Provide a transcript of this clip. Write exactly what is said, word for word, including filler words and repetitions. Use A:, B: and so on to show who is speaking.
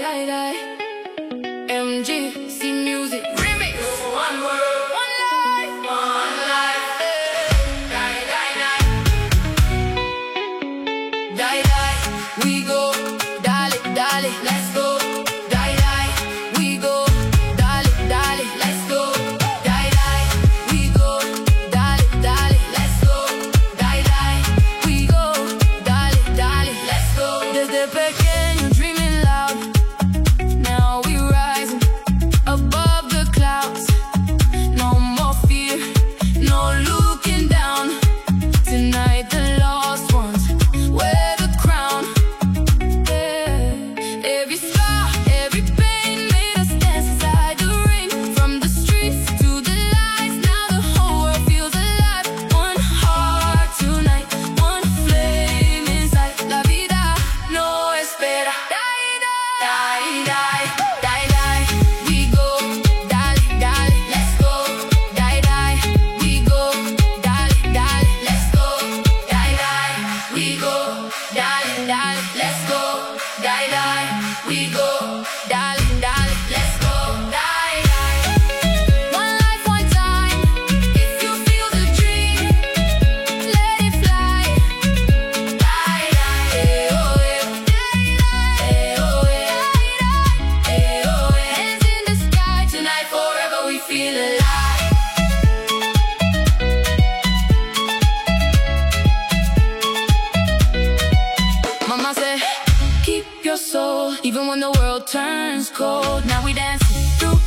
A: die, die. M G C Music Remix. One world, one life, one life. Die, die, die. Die, die. We go, dale, dale, let's go. Die, die. We go, dale, dale, let's go. Die, die. We go, dale, dale, let's go. Die, die. We go, dale, dale, let's go. Desde pequeño dreaming loud, now we rising above the clouds. No more fear, no looking down. Tonight the lost ones wear the crown. Yeah. Every scar, every pain made us dance inside the ring. From the streets to the lights, now the whole world feels alive. One heart tonight, one flame inside. La vida no espera. Die, die, die, die, die. We go, dale, dale, let's go. Die, die. We go, dale, dale, let's go. Die, die. We go, dale, dale, let's go. Die, die. We go, dale, dale, let's go. Die, die. One life, one time. If you feel the dream, let it fly. Die, die. Eh, oh, eh. Eh, oh, eh. Eh, oh, eh. Hands in the sky. Tonight, forever, we feel alive. Mama said, keep your soul, even when the world turns cold. Now we dancing through